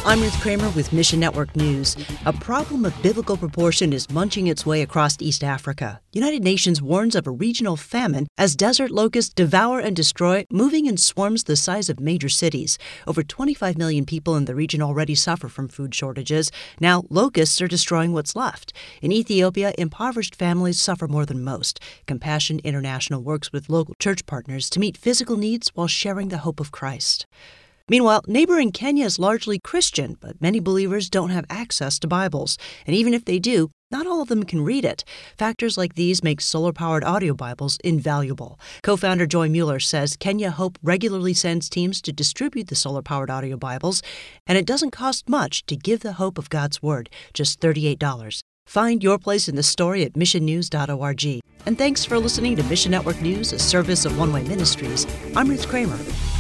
I'm Ruth Kramer with Mission Network News. A problem of biblical proportion is munching its way across East Africa. United Nations warns of a regional famine as desert locusts devour and destroy, moving in swarms the size of major cities. Over 25 million people in the region already suffer from food shortages. Now, locusts are destroying what's left. In Ethiopia, impoverished families suffer more than most. Compassion International works with local church partners to meet physical needs while sharing the hope of Christ. Meanwhile, neighboring Kenya is largely Christian, but many believers don't have access to Bibles. And even if they do, not all of them can read it. Factors like these make solar-powered audio Bibles invaluable. Co-founder Joy Mueller says Kenya Hope regularly sends teams to distribute the solar-powered audio Bibles, and it doesn't cost much to give the hope of God's Word, just $38. Find your place in the story at missionnews.org. And thanks for listening to Mission Network News, a service of One Way Ministries. I'm Ruth Kramer.